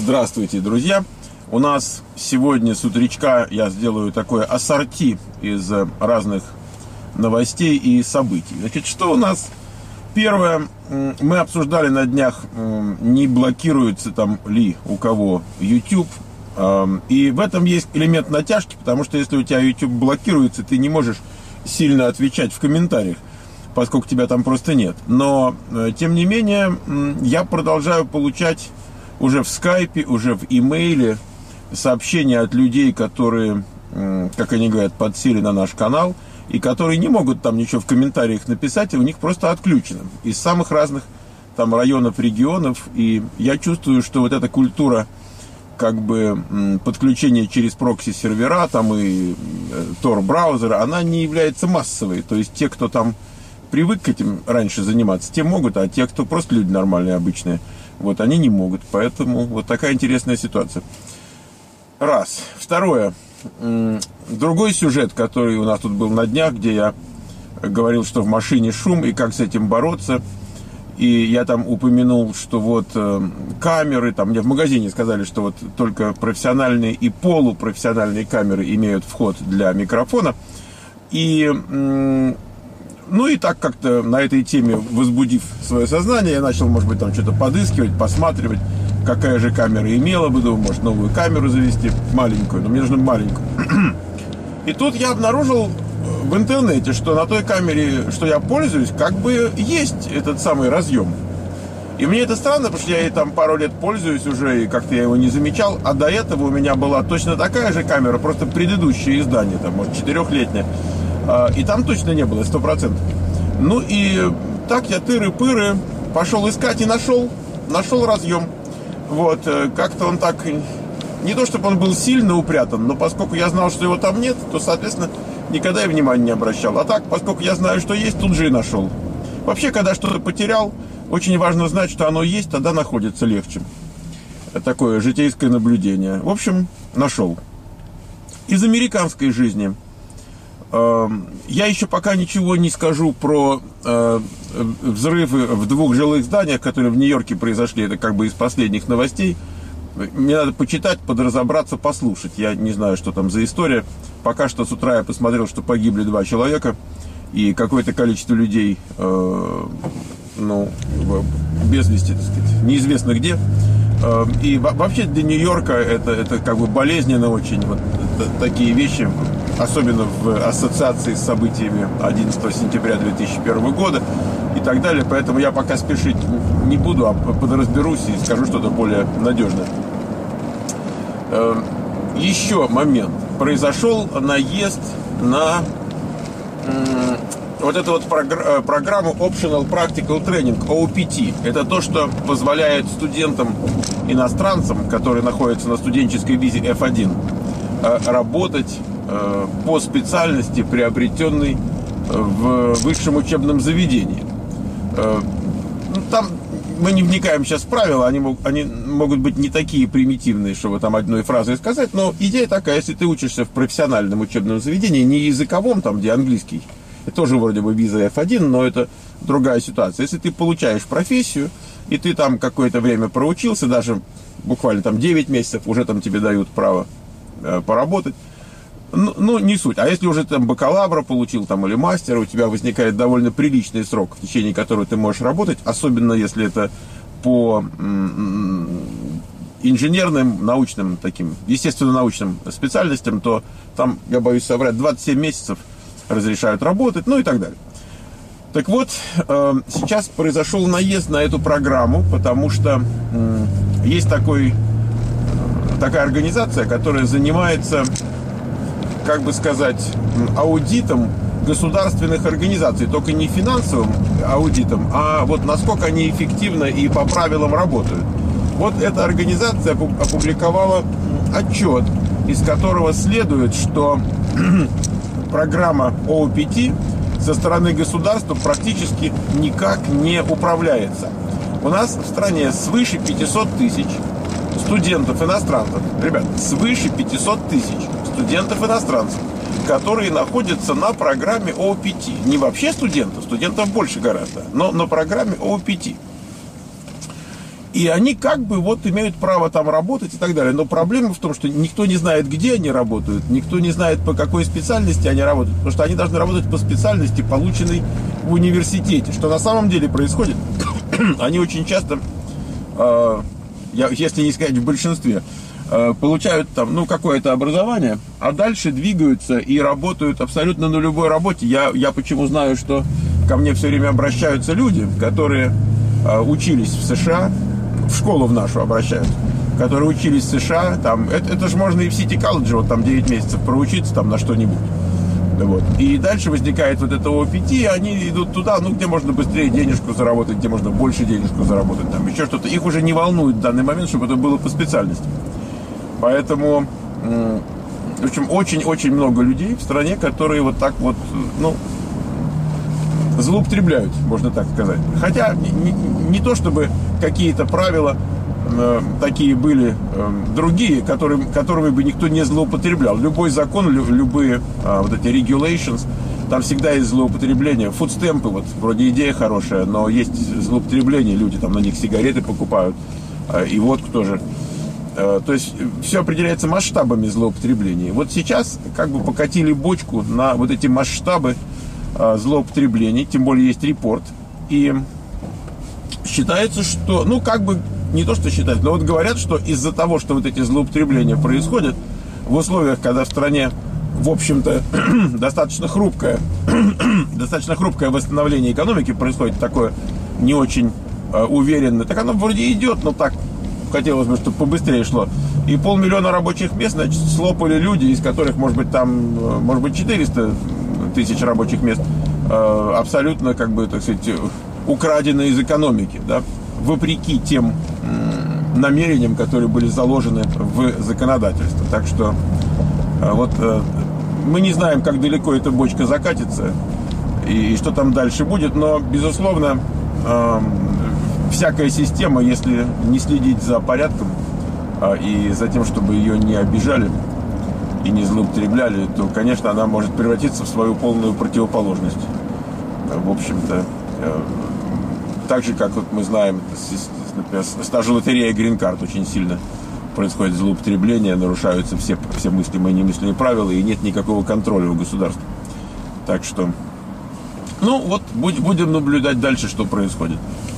Здравствуйте, друзья! У нас сегодня с утречка я сделаю такое ассорти из разных новостей и событий. Значит, что у нас? Первое, мы обсуждали на днях, не блокируется там ли у кого YouTube. И в этом есть элемент натяжки, потому что если у тебя YouTube блокируется, ты не можешь сильно отвечать в комментариях, поскольку тебя там просто нет. Но, тем не менее, я продолжаю получать уже в скайпе, уже в имейле сообщения от людей, которые, как они говорят, подсели на наш канал, и которые не могут там ничего в комментариях написать, и у них просто отключено. Из самых разных там районов, регионов. И я чувствую, что вот эта культура как бы подключения через прокси-сервера там и Tor-браузера, она не является массовой. То есть те, кто там привык к этим раньше заниматься, те могут, а те, кто просто люди нормальные, обычные, вот они не могут. Поэтому вот такая интересная ситуация. Раз. Второе. Другой сюжет, который у нас тут был на днях, где я говорил, что в машине шум и как с этим бороться. И я там упомянул, что вот камеры, там мне в магазине сказали, что вот только профессиональные и полупрофессиональные камеры имеют вход для микрофона. И, ну и так как-то на этой теме, возбудив свое сознание, я начал, может быть, там что-то подыскивать, посматривать, какая же камера имела бы, думаю, может, новую камеру завести, маленькую, но мне нужно маленькую. И тут я обнаружил в интернете, что на той камере, что я пользуюсь, как бы есть этот самый разъем. И мне это странно, потому что я ей там пару лет пользуюсь уже, и как-то я его не замечал. А до этого у меня была точно такая же камера, просто предыдущее издание, там, может, 4-летнее. И там точно не было, 100%. Ну и так я тыры-пыры пошел искать и нашел разъем. Вот, как-то он так, не то чтобы он был сильно упрятан, но поскольку я знал, что его там нет, то, соответственно, никогда я внимания не обращал. А так, поскольку я знаю, что есть, тут же и нашел. Вообще, когда что-то потерял, очень важно знать, что оно есть, тогда находится легче. Такое житейское наблюдение. В общем, нашел. Из американской жизни. Я еще пока ничего не скажу про взрывы в 2 жилых зданиях, которые в Нью-Йорке произошли. Это как бы из последних новостей. Мне надо почитать, подразобраться, послушать. Я не знаю, что там за история. Пока что с утра я посмотрел, что погибли 2 человека. И какое-то количество людей, без вести, так сказать, неизвестно где. И вообще для Нью-Йорка это как бы болезненно очень. Вот такие вещи, особенно в ассоциации с событиями 11 сентября 2001 года и так далее. Поэтому я пока спешить не буду, а подразберусь и скажу что-то более надежное. Еще момент. Произошел наезд на вот эту вот программу Optional Practical Training, OPT. Это то, что позволяет студентам-иностранцам, которые находятся на студенческой визе F1, работать по специальности, приобретенной в высшем учебном заведении. Там мы не вникаем сейчас в правила, они могут быть не такие примитивные, чтобы там одной фразой сказать, но идея такая: если ты учишься в профессиональном учебном заведении, не языковом, там, где английский, это тоже вроде бы виза F1, но это другая ситуация. Если ты получаешь профессию, и ты там какое-то время проучился, даже буквально там 9 месяцев, уже там тебе дают право поработать, ну, не суть. А если уже там бакалавра получил там, или мастера, у тебя возникает довольно приличный срок, в течение которого ты можешь работать, особенно если это по инженерным, научным, таким, естественно-научным специальностям, то там, я боюсь соврать, 27 месяцев разрешают работать, ну и так далее. Так вот, сейчас произошел наезд на эту программу, потому что есть такая организация, которая занимается, как бы сказать, аудитом государственных организаций, только не финансовым аудитом, а вот насколько они эффективно и по правилам работают. Вот эта организация опубликовала отчет, из которого следует, что программа OPT со стороны государства практически никак не управляется. У нас в стране свыше 500 тысяч студентов-иностранцев, ребят, свыше 500 тысяч студентов-иностранцев, которые находятся на программе OPT. Не вообще студентов больше гораздо, но на программе OPT. И они как бы вот имеют право там работать и так далее. Но проблема в том, что никто не знает, где они работают, никто не знает, по какой специальности они работают. Потому что они должны работать по специальности, полученной в университете. Что на самом деле происходит, они очень часто, если не сказать в большинстве, получают там, ну, какое-то образование, а дальше двигаются и работают абсолютно на любой работе. Я почему знаю, что ко мне все время обращаются люди, которые учились в США, в школу в нашу обращаются, которые учились в США, там, это же можно и в City College, вот там 9 месяцев проучиться там на что-нибудь. Вот. И дальше возникает вот это OPT, и они идут туда, ну, где можно быстрее денежку заработать, где можно больше денежку заработать, там, еще что-то. Их уже не волнует в данный момент, чтобы это было по специальности. Поэтому, в общем, очень-очень много людей в стране, которые вот так вот, ну, злоупотребляют, можно так сказать. Хотя не то, чтобы какие-то правила такие были другие, которыми бы никто не злоупотреблял. Любой закон, любые вот эти regulations, там всегда есть злоупотребление. Фудстемпы, вот, вроде идея хорошая, но есть злоупотребление, люди там на них сигареты покупают, и водку тоже. То есть все определяется масштабами злоупотребления. Вот сейчас как бы покатили бочку на вот эти масштабы злоупотреблений, тем более есть репорт, и считается, что, ну, как бы, не то, что считается, но вот говорят, что из-за того, что вот эти злоупотребления происходят в условиях, когда в стране, в общем-то, достаточно хрупкое восстановление экономики происходит, такое не очень уверенное, так оно вроде идет, но так хотелось бы, чтобы побыстрее шло. И 500 000 рабочих мест, значит, слопали люди, из которых, может быть, там, может быть, 400 тысяч рабочих мест абсолютно, как бы, так сказать, украдены из экономики, да, вопреки тем намерениям, которые были заложены в законодательство. Так что вот мы не знаем, как далеко эта бочка закатится и что там дальше будет, но, безусловно, всякая система, если не следить за порядком и за тем, чтобы ее не обижали и не злоупотребляли, то, конечно, она может превратиться в свою полную противоположность. В общем-то, так же, как вот мы знаем, например, с та же лотерея Green Card очень сильно происходит злоупотребление, нарушаются все мыслимые и немыслимые правила, и нет никакого контроля у государства. Так что, ну вот, будем наблюдать дальше, что происходит.